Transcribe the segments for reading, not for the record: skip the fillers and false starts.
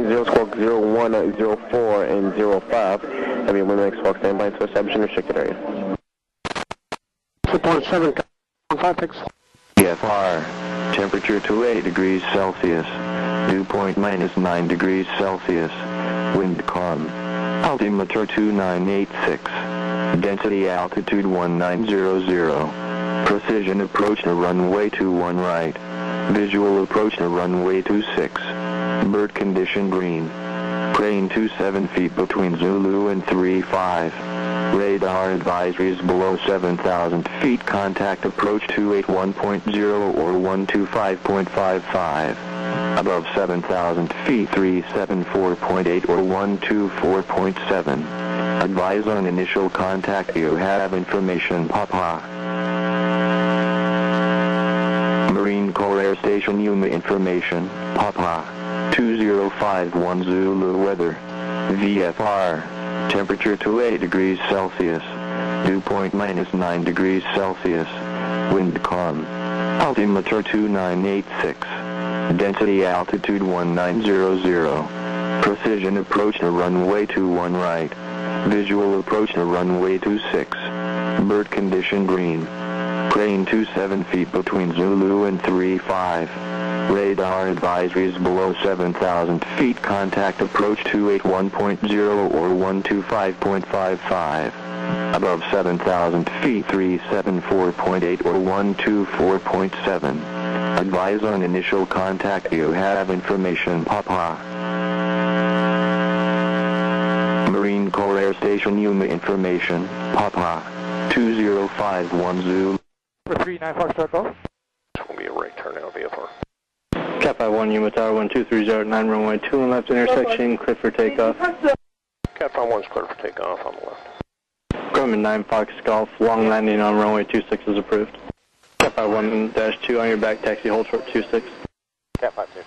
0, squawk 01, 04, and 05. Have your Wind Lake squawk standby to establish an restricted area. Support 7, 5, 6. VFR, temperature 28 degrees Celsius, dew point -9 degrees Celsius, wind calm, altimeter 2986, density altitude 1900, precision approach to runway 21 right, visual approach to runway 26, bird condition green, crane 27 feet between Zulu and 35. Radar advisories below 7,000 feet. Contact approach 281.0 or 125.55. Above 7,000 feet 374.8 or 124.7. Advise on initial contact. You have information. Papa. Marine Corps Air Station Yuma information. Papa. 2051 Zulu weather. VFR. Temperature 28 degrees Celsius, dew point -9 degrees Celsius, wind calm, altimeter 2986, density altitude 1900, precision approach to runway 21 right, visual approach to runway 26, bird condition green, crane 27 feet between Zulu and 35. Radar advisories below 7,000 feet. Contact approach 281.0 or 125.55. Above 7,000 feet 374.8 or 124.7. Advise on initial contact. You have information. Papa. Marine Corps Air Station Yuma information. Papa. 2051 Zulu. 39 Foxtrot Golf. This will be a right turn now, VFR. Cat 51 Yuma Tower 12309 runway 2 and left intersection, clear for takeoff. Cat 51 is clear for takeoff on the left. Grumman 9 Fox Golf, long landing on runway 26 is approved. Cat 51-2 on your back, taxi hold short 26. Cat 52.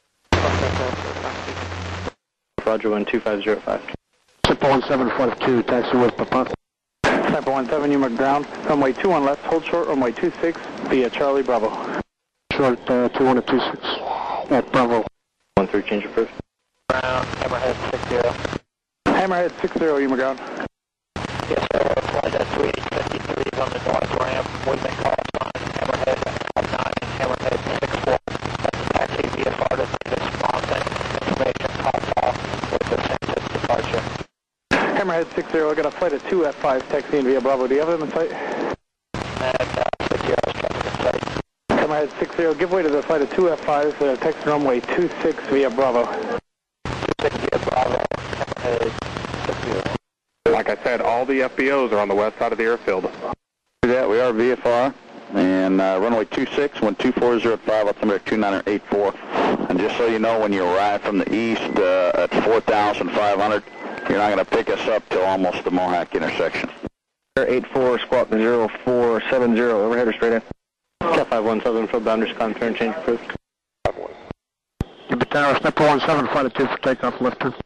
Roger 12505. Support 1752, taxi with Papa. Sniper 17 Yuma ground, runway 21 left, hold short, runway 26 via Charlie Bravo. Short 2126 at Bravo. 13 change approved. Ground, Hammerhead 60. Hammerhead 60 Yuma ground. Yes, sir. Flight S2853 on the north ramp. Wind and call sign. Hammerhead 59, Hammerhead 64. That's taxi VFR to this mountain. Information call off with the census departure. Hammerhead 60, I got a flight of 2 F5 taxiing via Bravo. Do you have them in sight? And 60 is traffic in sight. Hammerhead 60, give way to the flight of 2 F5, text runway 26 via Bravo. 26 via Bravo, Hammerhead 60. Like I said, all the FBOs are on the west side of the airfield. Yeah, we are VFR, and runway 26, 12405, altimeter 2984. And just so you know, when you arrive from the east at 4,500, you're not going to pick us up till almost the Mohawk intersection. 84, squawk 0470, overhead or straight in. Cat 517 for boundaries, climb, turn, change approved. 51. Yuma Tower, Sniper 17, flight of 2 for takeoff, left turn.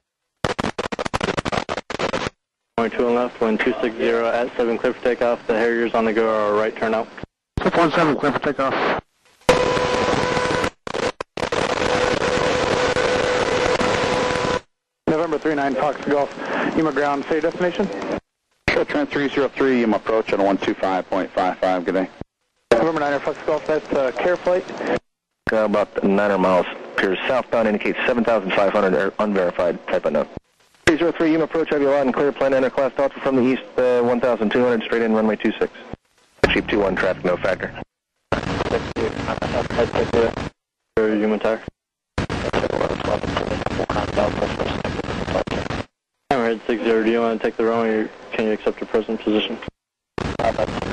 Runway 2 and left, wind 260 at 7, clear for takeoff. The Harriers on the go are right turn out. Sniper 17, clear for takeoff. November 39 Fox Golf, Yuma ground, say destination? Sure, Trent 303, I'm approach on 125.55, good day. November 9 Fox Golf, that's care flight. About 900 miles. Appears southbound, indicates 7,500, unverified, type unknown. 303, Yuma approach, have you loud and clear, plan to enter class Delta from the east, 1,200, straight in, runway 26. Cheap 21, traffic, no factor. Yuma Tower. Hammerhead 60, do you want to take the runway or can you accept your present position? 20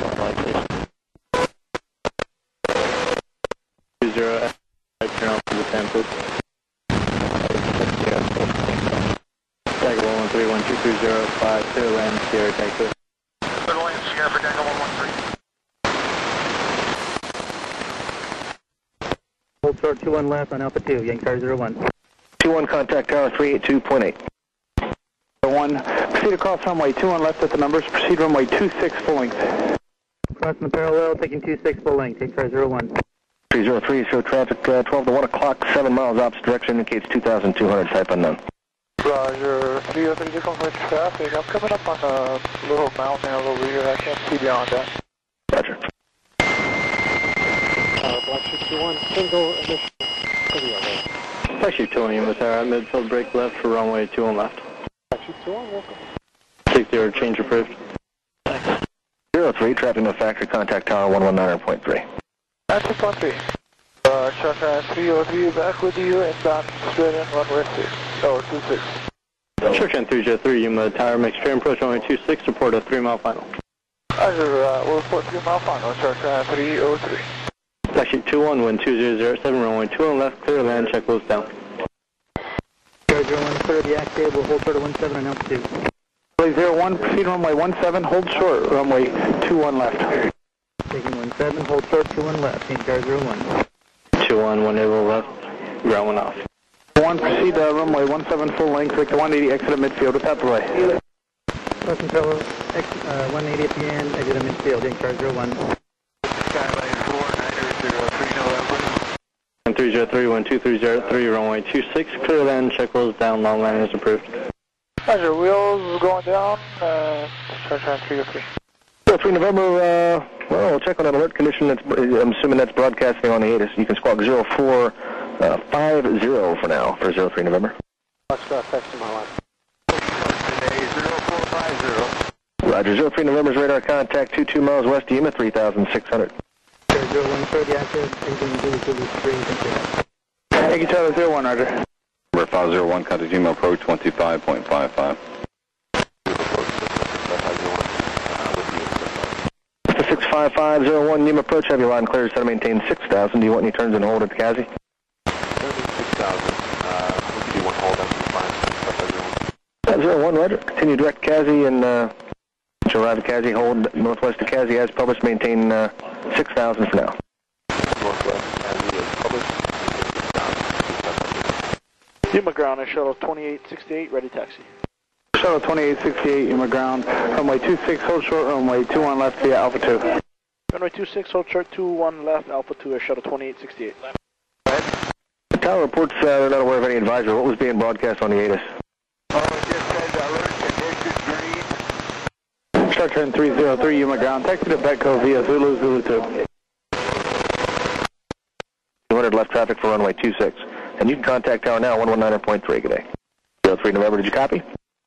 turn off to the SAM, please. Tag 113-12305, clear land, Sierra, tag 2. Clear land, Sierra for Tango 113. Hold short 21 left on Alpha 2, Yankee Tower 01. 21, contact tower 382.8. 1, proceed across runway 21 left at the numbers, proceed runway 26 full length. Crossing the parallel, taking 26 full length, Yankee Tower 01. 303, show traffic 12 to 1 o'clock, 7 miles opposite direction, indicates 2,200, type unknown. Roger, 303 to confirm traffic. I'm coming up on a little mountain over here. I can't see beyond that. Roger. Black 61, single initial. Taxi 2 on Yuma Tower, at midfield, brake left for runway 21 left. Black 61, welcome. 60, change approved. 03, traffic no factory, contact tower 119.3. That's 613. Charter 303, back with you, inbound straight in, runway 6, tower 26. Charter 303, Yuma Tower, make straight approach runway 26, report a 3-mile final. Roger, we'll report 3-mile final, Charter 303. Taxi 21, wind 2007, runway 21 left, clear land, check loads down. Charger 130, active, we'll hold short of 17 and altitude. 01, proceed runway 17, hold short, runway 21 left. Taking 17, hold short, 21 left, in Charger 01. 21, 1 able left, ground 1 off. 1, proceed runway 17 full length, Victor 180, exit at midfield without delay. Western Fellow, 180 at the end, exit at midfield, in Charger 01. Skyline 4903 November. 303, wind 2303, runway 26, clear land, check loads down, long line is approved. Roger, wheels going down, Charter 303. 03 November, well, we'll check on that alert condition. I'm assuming that's broadcasting on the ATIS. You can squawk 0450 for now, for 03 November. Text to my line. 0450. Roger, 03 November's radar contact 22 miles west of Yuma, 3,600. Charger 130, active, engine 003, Yankee Charlie 01, roger. Number 501, contact Yuma, approach 25.55. 65501, Yuma approach, have your line clear, set to maintain 6,000. Do you want any turns and hold at Kazi? 6,000. We can do one hold after 01, roger. Continue direct Kazi and to arrive at Kazi, hold northwest of Kazi as published, maintain 6,000 for now. Northwest Kazi is published. Yuma ground, I shuttle 2868, ready taxi. Shuttle 2868, Yuma ground, runway 26, hold short, runway 21 left via Alpha 2. Runway 26, hold short 21 left, Alpha 2, shuttle 2868. The tower reports they're not aware of any advisory. What was being broadcast on the ATIS? Oh, it just says alert condition green. Structure 303, Yuma ground, taxi to Betco via Zulu, Zulu 2. 200 left traffic for runway 26. And you can contact tower now, 119.3, good day. 03 November, did you copy?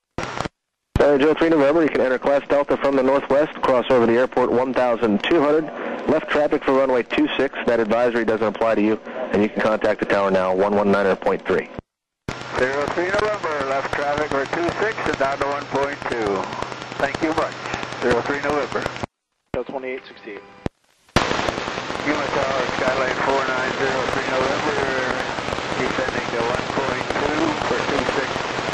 03 November, you can enter class Delta from the northwest, cross over the airport 1,200, left traffic for runway 26, that advisory doesn't apply to you, and you can contact the tower now, 119.3. 03 November, left traffic for 26 and down to 1.2. Thank you much. 03 November. 2868. Yuma Tower, Skyline 4903 November, descending to 1.2 for 26.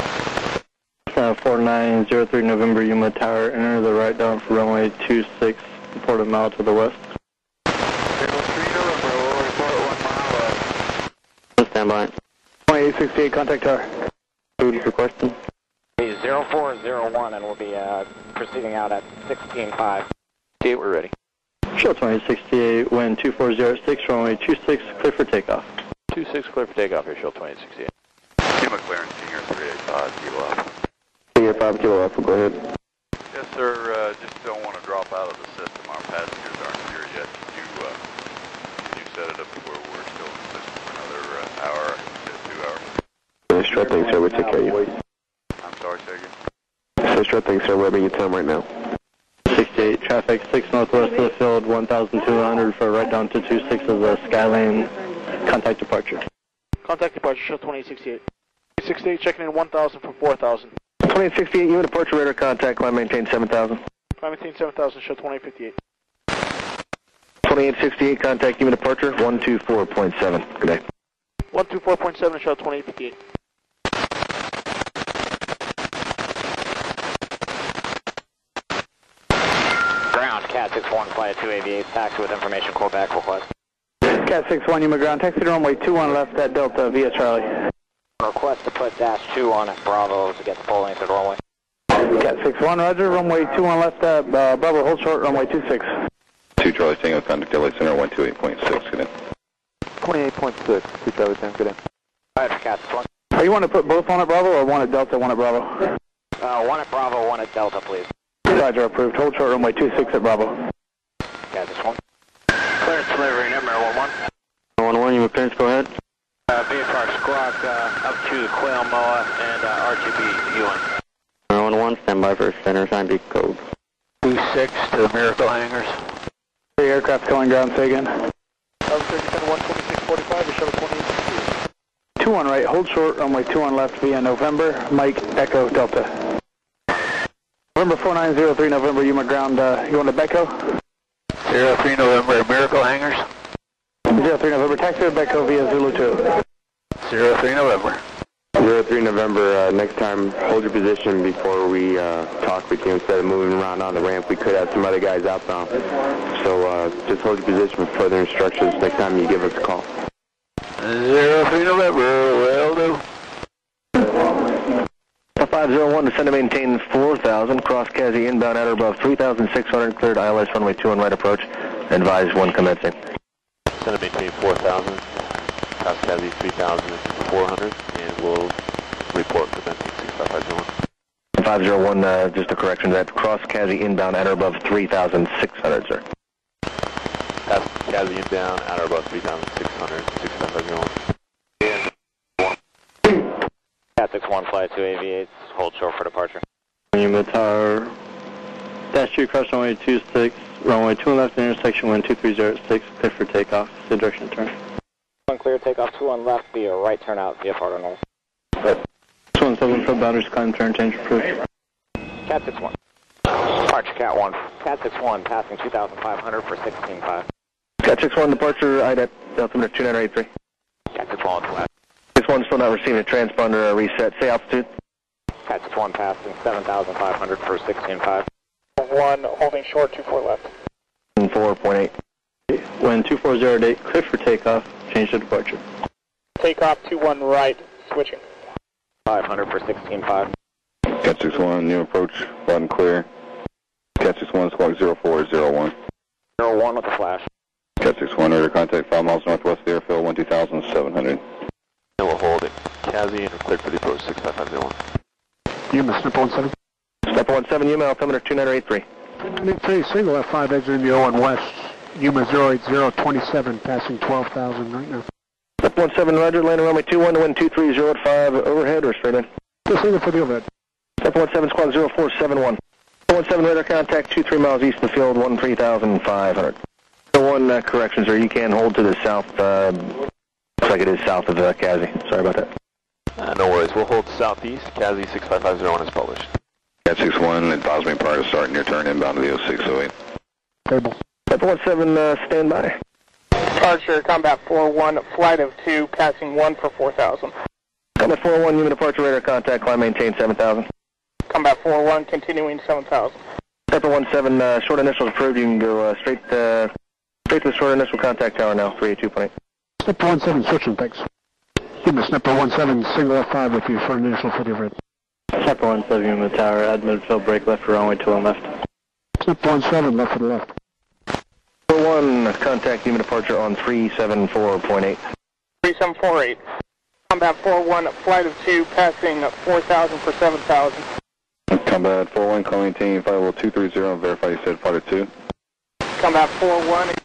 4903 November, Yuma Tower, enter the right down for runway 26, report a mile to the west. 03 November, we'll report 1 mile west. Stand by. 2868, contact tower. Food for question. 0401, and we'll be proceeding out at 16.5. Okay, we're ready. Show 2068, wind 2406, runway 26, clear for takeoff. 26, clear for takeoff here, show 2068. Yuma clearance, Senior 385, Kilo Alpha. Senior 5 Kilo Alpha, go ahead. Yes, sir, just don't want to drop out of the system. Our passengers aren't here yet. Can you set it up to where we're still in the system for another hour, 2 hours? Sure thing, sir, we'll take care of you. I'm sorry, say again? Sure thing, sir, we'll bring you time right now. 68, traffic 6 northwest of the field, 1,200 for right down to 26 of the Skyline, contact departure. Contact departure, show 2868. 68, checking in 1,000 for 4,000. 2868, you and departure radar contact, climb maintain 7,000. Climb maintain 7,000, show 2858. 2868, contact you and departure, 124.7, good day. 124.7, show 2858. Ground, Cat 61, flight 288, taxi with information, core back request. Cat 61, Yuma ground, taxi to runway 21 left at Delta via Charlie. Request to put dash 2 on at Bravo to get the full length of the runway. Cat 61, roger, runway 21 left at Bravo, hold short, runway 26. 2 Charlie Tango, contact LA Center 128.6, good day. 28.6. 2 Charlie 10, good day. Alright, Cat 6 1. Oh, you want to put both on at Bravo or one at Delta, one at Bravo? One at Bravo, one at Delta, please. Roger, approved. Hold short runway 26 at Bravo. Cat 6 1. Clearance delivery, number 11. 11, you have clearance, go ahead. VFR Squawk up to Quail Moa and RTB UN. 11, stand by for center sign B code. 26 to the Miracle Hangars. The aircraft calling ground, say again. 126.45, shuttle 28. 21 right, hold short, runway 21 left via November, Mike, Echo, Delta. November 4903, November, Yuma ground, you want to Becco? 03 November, Miracle Hangars. 03 November, taxi to Becco via Zulu 2. 03 November. 03 November, next time hold your position before we talk with you. Instead of moving around on the ramp, we could have some other guys outbound. So just hold your position for further instructions next time you give us a call. 03 November, will do. 501, descend to maintain 4,000, cross Kazi inbound at or above 3,600, cleared ILS runway 21 right approach, advise 1 commencing. Descend to maintain 4,000, cross Kazi 3,400, and we'll report for them 6551. 501, just a correction to that, cross Kazi inbound at or above 3,600, sir. That's Kazi inbound at or above 3,600, 6551. Cat 6-1, flight 288, hold short for departure. Yuma Tower, dash 2, cross runway 26, runway 2 left, intersection 12306, clear for takeoff, the direction to turn. Clear, takeoff 21 left, be a right turn out, VFR to north. 17 foot boundaries, climb, turn, change, approved. Cat 6-1. Departure Cat 1. Cat 6-1, passing 2,500 for 16.5. Cat 6-1, departure, IDET, altimeter 2983. Cat 6-1, flat. 6-1 still not receiving a transponder reset. Say altitude. Cat 6-1, passing 7,500 for 16.5. 1, holding short, 24 left. 4.8. Wind 2408, clear for takeoff, change to departure. Takeoff 21 right, switching. 500 for 16.5. Cat 61, new approach, button clear. Cat 61, squawk 0401. 01 with a flash. Cat 61, radar contact 5 miles northwest of the airfield, 12,700. And we'll hold it. Kazi and clear for the approach 6551. Yuma, Snip 17. Step 17, Yuma, altimeter 2983. 23, single F5 exiting the 01 west. Yuma 08027, passing 12,000 right now. Step 17, roger, landing runway 21 to wind 23 at 5, overhead or straight in? Just single for the overhead. Step 17, squawk 0471. 17 radar contact 23 miles east of the field, 13,500. 1 correction, sir, you can hold to the south, looks like it is south of Kazi. Sorry about that. No worries. We'll hold southeast. Kazi 6550 is published. Cat 61, advise me prior to starting your turn inbound to the 0608. Table. Step 17, stand by. Departure, combat 4-1, flight of 2, passing 1 for 4,000. Combat 401, Yuma departure radar contact, climb maintain 7,000. Combat 4-1, continuing 7,000. Step 17, short initials approved, you can go straight to the short initial contact tower now, 382.8. Snip 17, switching, thanks. Yuma, Snip 17, single F5 with you for initial for the overhead. Snip 17, Yuma Tower, add midfield brake left for runway 21 left. Snip 17, left for the left. 41, contact Yuma departure on 374.8. 3748. Combat 4-1, flight of 2, passing 4,000 for 7,000. Combat 41, call maintain 50230, verify you said flight of 2. Combat 4-1,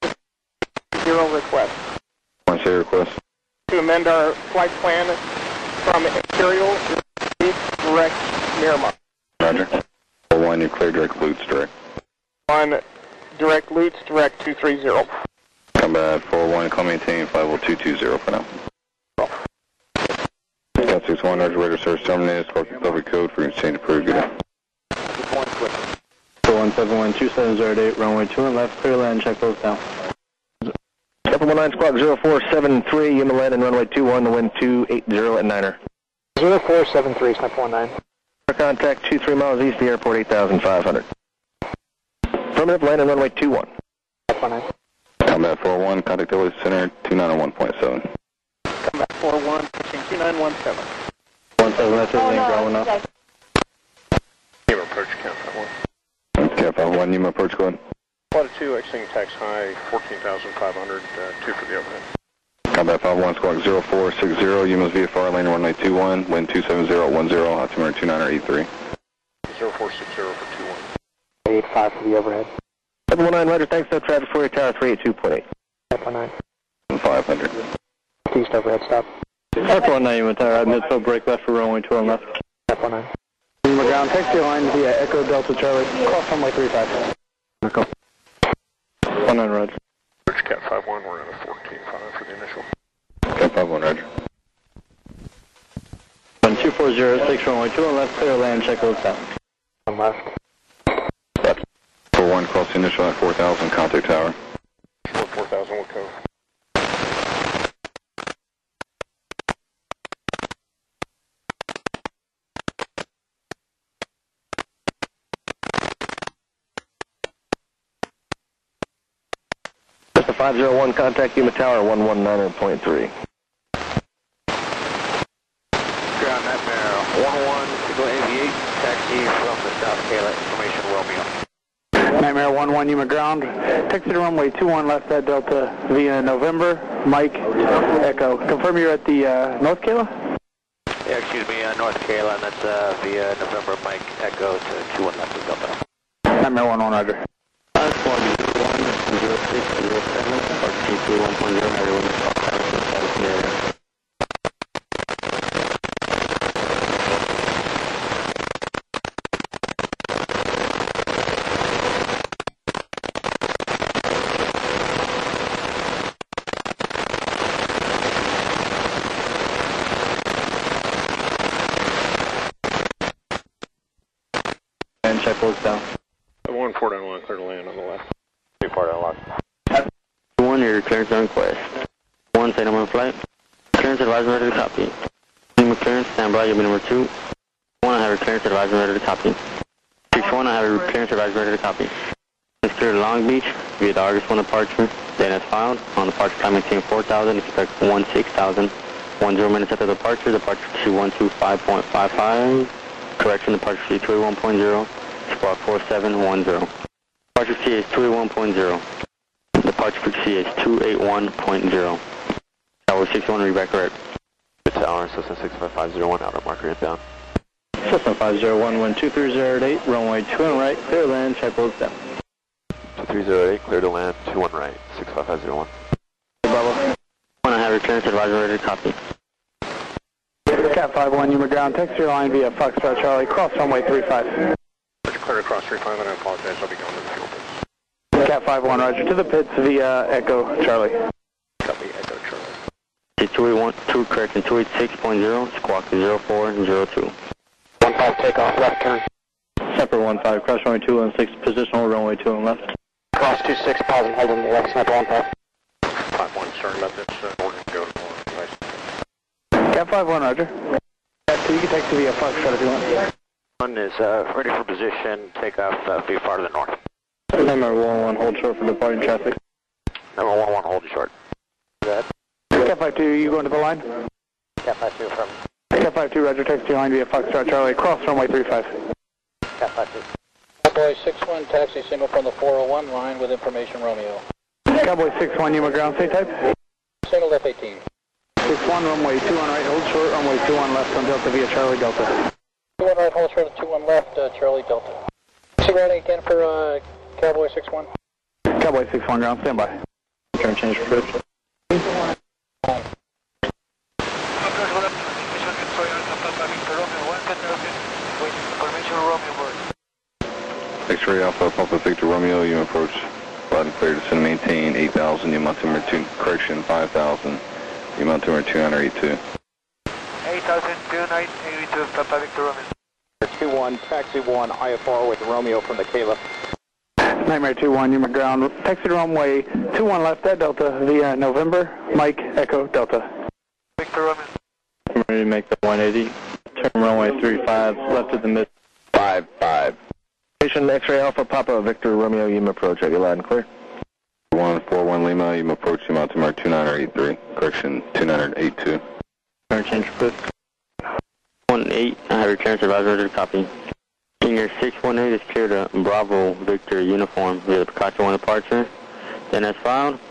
0 request. One say request. To amend our flight plan from Imperial direct Miramar. Roger. 41, you clear direct Lutz direct. On direct Lutz, direct 230. Combat 41, call maintain 50220 for now. Cat 61, roger, radar service terminated, squawk recovery code for exchange approved, good day. 4171, 2708, runway 2 left, clear land, check those down. Step 19, squawk 0473, Yuma landing runway 21 to wind 280 at Niner. 0473, Snip 19. Contact 23 miles east of the airport, 8,500. Affirmative, landing runway 21. Combat 41, contact LA Center 291.7. Combat 4-1, pushing 2917. 17, that's it, link, Bravo enough. Yuma approach, count 1. Cat 51, Yuma approach, go ahead. Flight of 2, exiting tax high, 14,500, 2 for the overhead. Combat 5-1, squawk 0460, UMOS VFR, landing runway 21, wind 270 at 10, altimeter 2983. 0460 for 21. 85 for the overhead. 719, Roger, thanks, no traffic for your tower, 382.8. 519. 500. East overhead, stop. F19, Yuma Tower, midfield break left for runway 2 on left. F19. Yuma ground, text your line via Echo Delta Charlie, cross runway 35. Echo. 19, Roger. Cat 5-1, we're at a 14.5 for the initial. Cat 5-1, Roger. 2406, runway 2 on left, clear land, check load south. On left. 41, cross the initial at 4000, contact tower. Short 4,000 will go. Just a 501, contact Yuma Tower, 119.3. Ground Nightmare 101, Signal Aviate, taxi from the South Kayla, information Romeo. Nightmare 11, Yuma ground, text to runway 21 left at Delta via November, Mike, Echo. Confirm you're at the North Kayla? Yeah, excuse me, North Kayla, and that's via November Mike Echo to 21 left of Delta. Nightmare 11, Roger. Squad 0607, RT 1.0, everyone is area. And check loads down. 1491, clear to land on the left. 34 down left. 1, your clearance on request. 1, say number on flight. Clearance advisor ready to copy. Lima clearance, stand by, you'll be number 2. 1, I have your clearance advisor ready to copy. 61, I have your clearance advisor ready to copy. It's clear to Long Beach via the Argus 1 departure. Then as filed, on departure time maintain 4000, expect 16,000. 10 minutes after departure, departure C125.55. Correction, departure C281.0. Squawk 4710. Departure CA is 281.0. Departure for CA is 281.0. Tower 61, read back correct. Good tower, Cessna 65501, outer marker inbound. Cessna 501, wind 2308, runway 2 on right, clear land, check loads down. 2308, clear to land, 21 right, 65501. Bravo. 1, I have your clearance advisor ready to copy. Cat 51, Yuma ground, text your line via Foxtrot Charlie, cross runway 35. Clear across 35, and I apologize, I'll be going to the fuel pits. Cat 51, Roger, to the pits via Echo Charlie. Copy, Echo Charlie. C281, correction, 286.0, squawk 0402. 15 takeoff, left turn. Separate 15, cross runway 216, positional runway 2 on left. Cross 26, pause and hold on the left, sniper 15. 5-1, sorry about this, order to go to Cat 51, Roger. Cat 2, you can text via Foxtrot if you want. 1 is ready for position, takeoff via far to the north. Number 11, hold short for departing traffic. Number 11, hold short. Go ahead. Cat 52, you going to the line? Cat 52 from Cat 52, Roger, text your line via Foxtrot Charlie, cross runway 35. Cat 52. Cowboy 61, taxi signal from the 401 line with information Romeo. Cowboy 61, Yuma ground, say type. Signal F18. 61, runway 2 on right, hold short, runway 2 on left on Delta via Charlie Delta. 21 right, hold short, 21 left, Charlie Delta. Cigarette again for Cowboy 61. Cowboy 61 ground, stand by. Turn change for bridge. X-ray Alpha, Papa Victor Romeo, you approach loud and clear, descend maintain 8,000, you altimeter 2, correction 5,000, you altimeter 282. 8,000, 282, Papa Victor Romeo. 21, taxi 1, IFR with Romeo from the Kayla. Nightmare 21, Yuma ground, taxi runway 21 left at Delta via November, Mike, Echo, Delta. Victor Romeo. I'm ready to make the 180. Turn runway 35, left of the mid. 5-5. Station X-ray Alpha, Papa Victor Romeo, Yuma approach, have you loud and clear? 141 Lima, you approach you altimeter 2983, correction 2982. Turn change for bridge. 18, I have your clearance advisor ready to copy. Senior 618 is clear to Bravo Victor uniform via the Picacho 1 departure. Then as filed,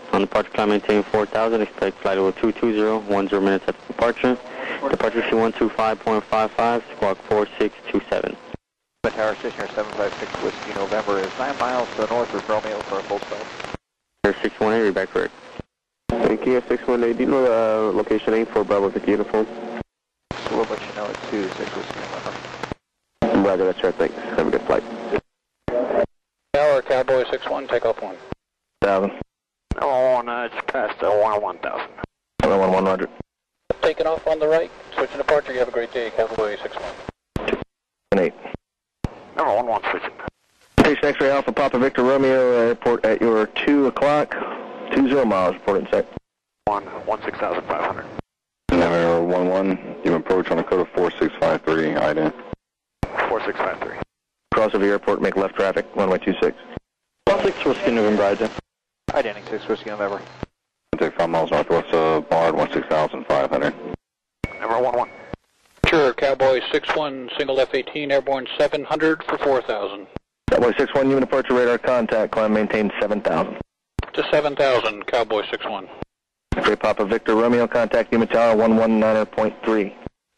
On departure, climb maintain 4000, expect flight level 220, 10 minutes after departure. Departure C125.55, squawk 4627. Tower Station 756 Whiskey November is 9 miles to the north of Romeo for a full stop. Air 618, read back correct. Thank you, 618. Do you know the location 84 Bravo Vicky uniform? So we'll let you know at 26 Whiskey November. Roger, that's right, thanks. Have a good flight. Tower, Cowboy 61, takeoff 1. 1,000. Oh, no, it's past 1,000. 111, roger. Taking off on the right, switching departure. You have a great day, Cowboy 61. 8. No, 11 switching. Station X-ray Alpha Papa Victor Romeo Airport at your 2 o'clock, 20 miles, reporting set. 16,500. Navigator 11, you approach on a code of 4653, IDEN. 4653. Cross over airport, make left traffic, runway 26. 6 Whiskey November, IDEN. Identing 6 Whiskey November. Take 5 miles northwest of Bard, 16,500. Number 11. Sure, Cowboy 61, single F-18, airborne 700 for 4,000. Cowboy 61, human departure radar contact, climb maintain 7,000. To 7,000, Cowboy 61. X-ray Papa Victor Romeo, contact Yuma Tower 119.3.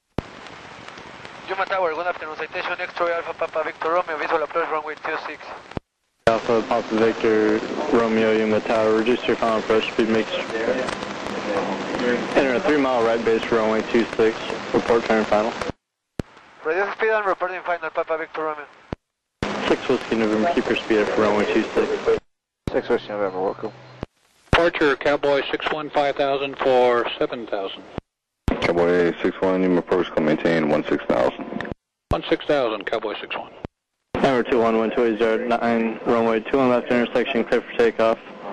Yuma Tower, good afternoon. Citation X-ray Alpha Papa Victor Romeo, visual approach runway 26. Alpha Papa Victor Romeo Yuma Tower, reduce your final approach speed, make enter a 3-mile right base for runway 26, report turn final. Reduce speed and reporting final, Papa Victor Romeo. 6 Whiskey November, keep your speed for runway 26. 6 Whiskey November, welcome. Departure, Cowboy 61, 5,000 for 7,000. Cowboy 61, you approach, climb maintain 16,000. 16,000, Cowboy 61. Number 21, 1209, runway 21 left intersection, clear for takeoff.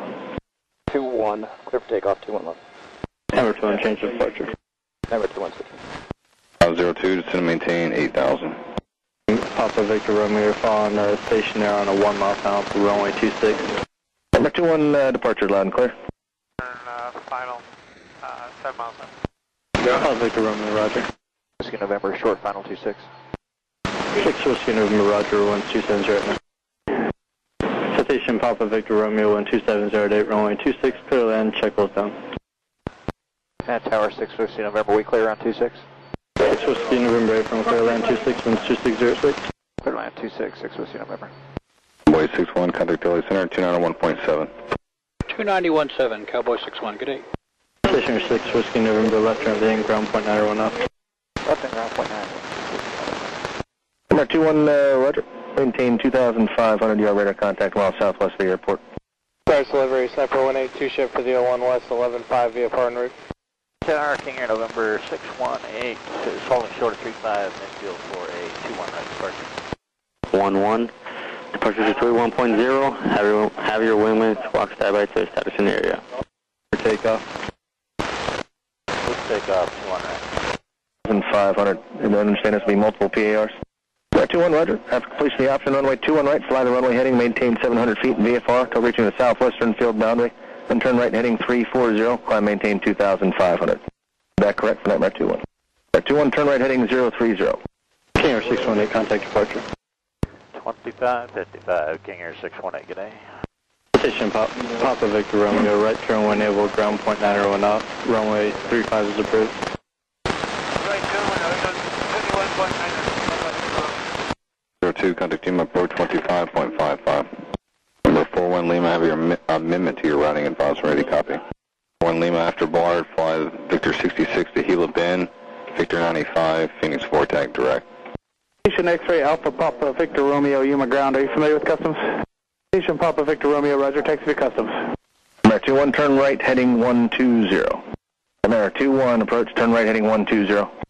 21, clear for takeoff, 21 left. Number 21, change of departure. Number 21 switching. 02, descend and maintain 8,000. Papa Victor Romeo, you're following station there on a 1 mile final for runway 26. Number 21, departure loud and clear. Final, 7 miles up. Papa Victor Romeo, roger. Whiskey November, short final 26. 6 Whiskey November, roger, 1270 right now. Citation Papa Victor Romeo, 12708, runway 26, clear land, check those down. And Tower 6 Whiskey November, we clear on 26. 6 Whiskey November, from clear land 26, winds 2606. Clear land 26, 6 Whiskey November. Cowboy 61, contact Delhi Center, 291.7. 291.7, Cowboy 61, good day. Station 6 Whiskey November, left turn heading, ground point 901 up. Left and ground point 9. Number 21, roger. Maintain 2,500 yard radar contact miles southwest of the airport. Stars delivery, Sniper 182, ship for the 01 West, 11.5 VFR en route. 10 hour King Air November 618 is falling short of 35, midfield for a 21 right departure. 11, departure to 31.0, have your wingman squawk standby to establish an area. For takeoff. Let's take off 21 right. 2,500, and I understand this will be multiple PARs. 21, roger. After completion of the option, runway 21 right, fly the runway heading, maintain 700 feet in VFR till reaching the southwestern field boundary, then turn right heading 340, climb maintain 2,500. Is that correct for Nightmare 21? 21, turn right heading 030. King Air 618, contact departure. 2555, King Air 618, good day. Station Papa Victor Romeo, right turn when able, ground point 901 out, runway 35 is approved. Right turn when able, 21.9. 02, contact team approach 25.55. Number 41 Lima, have your amendment to your routing advice ready, copy. 1 Lima after Bard, fly Victor 66 to Gila Bend, Victor 95, Phoenix 4 tag direct. Station X-ray Alpha Papa Victor Romeo, Yuma ground. Are you familiar with customs? Station Papa Victor Romeo, roger, taxi to customs. America 21, turn right heading 120. America 21, approach, turn right heading 120.